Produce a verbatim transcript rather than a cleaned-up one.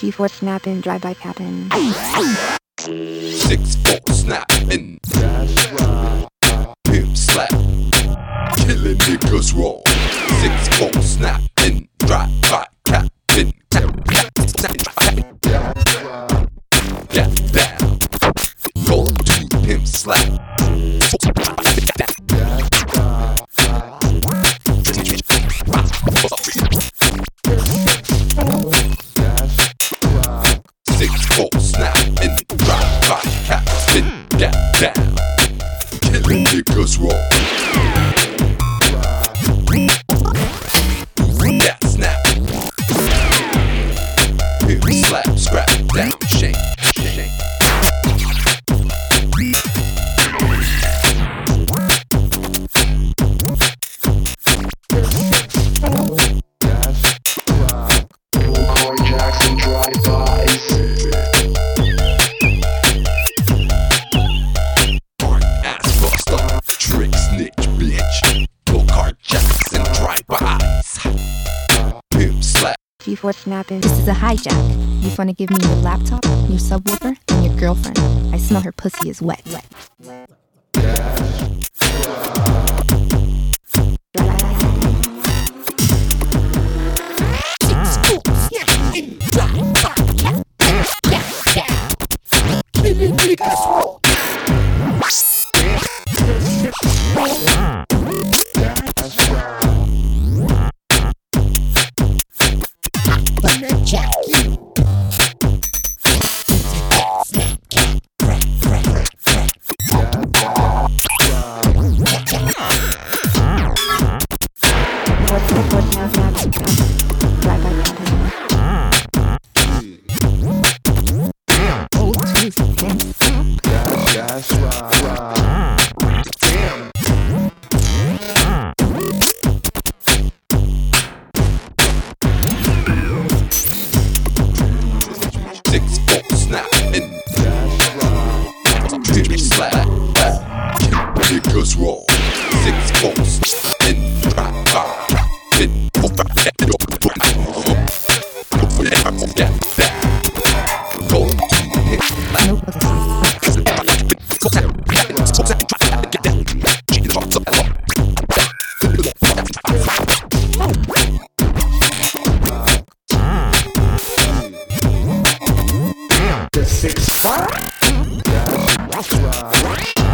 G four snapping, drive-by capping. Six four snapping. Pimp slap. Killing niggas raw. Six four snapping. Drive-by capping. Get down. Go to pimp slap. Six four snapping, drive by captain, get down, killing niggas raw. That snap, pimp slap, scrap down, shake, shake. Jackson drive-bys. Hard ass buster, trick snitch bitch. Go-kart Jackson drive-bys. Pimp slap. G four snapping. This is a hijack. You wanna give me your laptop, your subwoofer, and your girlfriend? I smell her pussy is wet. Wet. Six four snapping, pimp slap, niggas raw. Six four snapping, drive by captain, get down, go to hit The six five. That's right.